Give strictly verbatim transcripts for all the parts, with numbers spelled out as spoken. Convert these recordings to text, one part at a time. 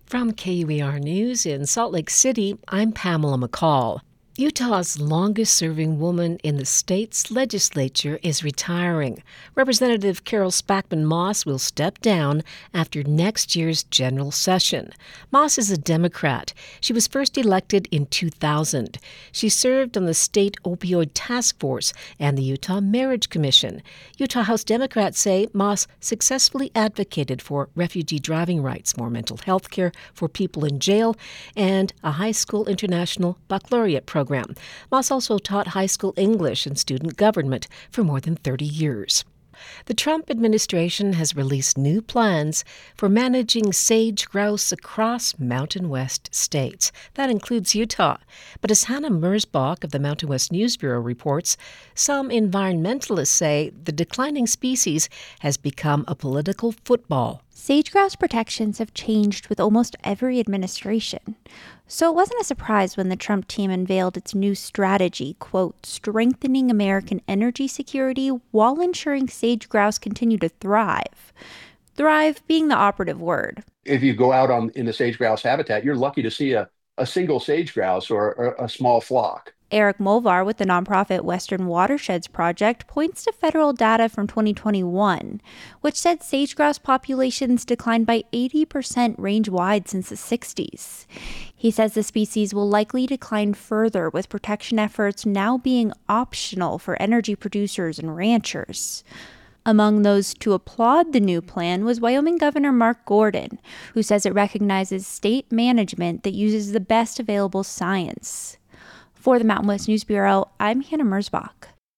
From K U E R News in Salt Lake City, I'm Pamela McCall. Utah's longest-serving woman in the state's legislature is retiring. Representative Carol Spackman Moss will step down after next year's general session. Moss is a Democrat. She was first elected in two thousand. She served on the state opioid task force and the Utah Marriage Commission. Utah House Democrats say Moss successfully advocated for refugee driving rights, more mental health care for people in jail, and a high school international baccalaureate program. Moss also taught high school English and student government for more than thirty years. The Trump administration has released new plans for managing sage grouse across Mountain West states. That includes Utah. But as Hannah Mersbach of the Mountain West News Bureau reports, some environmentalists say the declining species has become a political football. Sage-grouse protections have changed with almost every administration. So it wasn't a surprise when the Trump team unveiled its new strategy, quote, strengthening American energy security while ensuring sage-grouse continue to thrive. Thrive being the operative word. If you go out on in the sage-grouse habitat, you're lucky to see a, a single sage-grouse or, or a small flock. Eric Molvar with the nonprofit Western Watersheds Project points to federal data from twenty twenty-one, which said sage-grouse populations declined by eighty percent range-wide since the sixties. He says the species will likely decline further, with protection efforts now being optional for energy producers and ranchers. Among those to applaud the new plan was Wyoming Governor Mark Gordon, who says it recognizes state management that uses the best available science. For the Mountain West News Bureau, I'm Hannah Mersbach.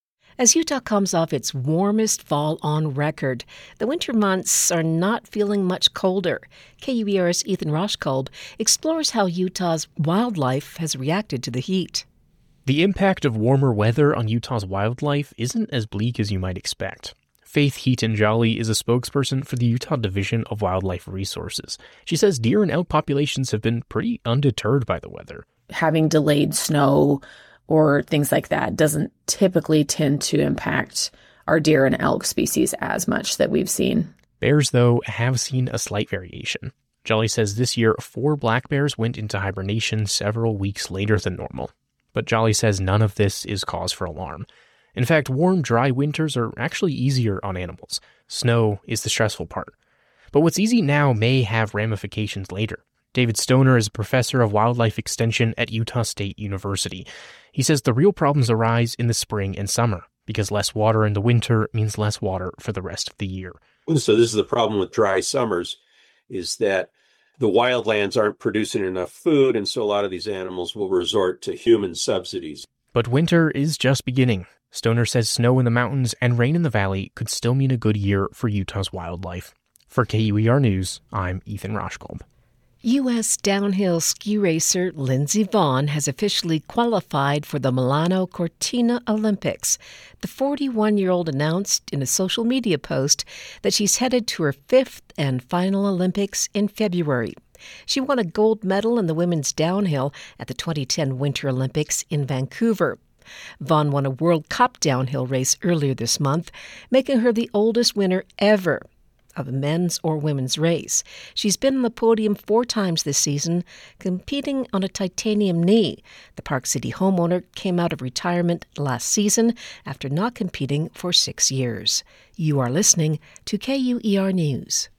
As Utah comes off its warmest fall on record, the winter months are not feeling much colder. K U E R's Ethan Roshkolb explores how Utah's wildlife has reacted to the heat. The impact of warmer weather on Utah's wildlife isn't as bleak as you might expect. Faith Heaton-Jolly is a spokesperson for the Utah Division of Wildlife Resources. She says deer and elk populations have been pretty undeterred by the weather. Having delayed snow or things like that doesn't typically tend to impact our deer and elk species as much that we've seen. Bears, though, have seen a slight variation. Jolly says this year, four black bears went into hibernation several weeks later than normal. But Jolly says none of this is cause for alarm. In fact, warm, dry winters are actually easier on animals. Snow is the stressful part. But what's easy now may have ramifications later. David Stoner is a professor of wildlife extension at Utah State University. He says the real problems arise in the spring and summer, because less water in the winter means less water for the rest of the year. So this is the problem with dry summers, is that the wildlands aren't producing enough food, and so a lot of these animals will resort to human subsidies. But winter is just beginning. Stoner says snow in the mountains and rain in the valley could still mean a good year for Utah's wildlife. For K U E R News, I'm Ethan Roshkolb. U S downhill ski racer Lindsey Vonn has officially qualified for the Milano Cortina Olympics. The forty-one-year-old announced in a social media post that she's headed to her fifth and final Olympics in February. She won a gold medal in the women's downhill at the twenty ten Winter Olympics in Vancouver. Vonn won a World Cup downhill race earlier this month, making her the oldest winner ever of a men's or women's race. She's been on the podium four times this season, competing on a titanium knee. The Park City homeowner came out of retirement last season after not competing for six years. You are listening to K U E R News.